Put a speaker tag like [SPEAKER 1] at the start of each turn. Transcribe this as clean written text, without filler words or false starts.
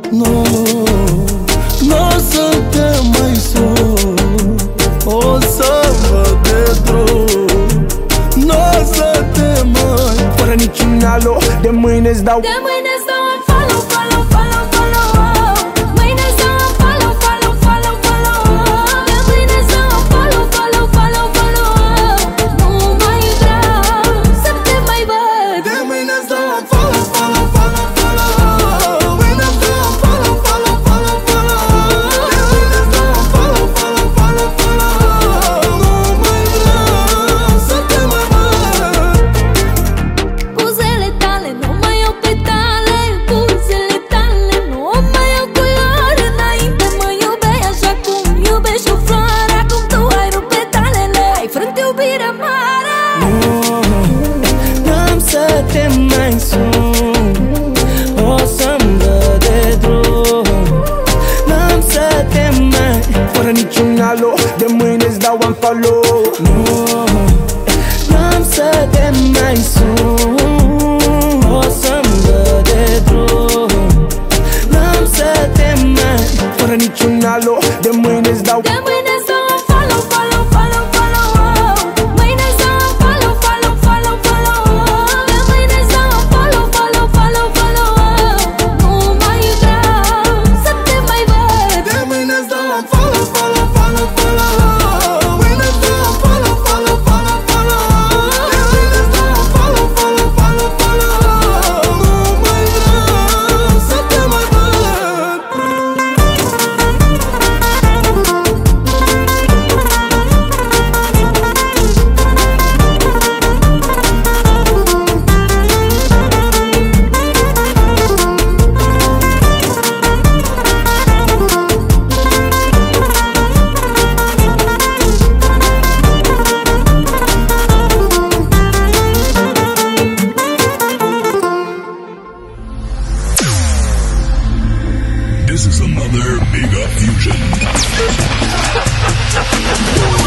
[SPEAKER 1] Nu, n-o să te mai sun, o să văd de drum. N-o să te mai...
[SPEAKER 2] Fără niciun alo, de mâine-ți dau
[SPEAKER 3] un follow, follow, follow, follow. Mâine-ți dau un follow, follow, follow, follow. De mâine-ți dau un follow, follow, follow, follow. Nu mai vreau să te mai văd.
[SPEAKER 1] De mâine-ți dau un follow, follow, follow, follow. Mâine-ți dau un follow, follow, follow, follow. De mâine-ți dau un follow, follow, follow, follow. Nu mai vreau să te mai văd.
[SPEAKER 3] Buzele tale nu mai au petale, buzele tale nu mai au culoare. Înainte mă iubeai așa cum iubești o floare. Acum tu ai rupt petalele, ai frânt iubirea mare.
[SPEAKER 2] N-am să te mai sun, o să-mi dă de drum. N-am să te mai... Fără niciun alo, de mâine-ți dau un follow. N-am să te mai sun, o să-mi dă de drum. N-am să te mai... Fără niciun alo, de mâine-ți dau...
[SPEAKER 3] De mâine-ți dau un follow, follow, follow, follow. Mâine-ți dau un follow, follow, follow, follow. De mâine-ți dau un follow, follow, follow, follow. Nu mai vreau să te mai văd.
[SPEAKER 1] De mâine-ți dau un follow, follow, follow, follow. Mâine-ți dau un follow, follow, follow, follow. De mâine-ți dau un follow, follow, follow, follow. Nu mai vreau să te mai văd.
[SPEAKER 4] This is another Mega Fusion.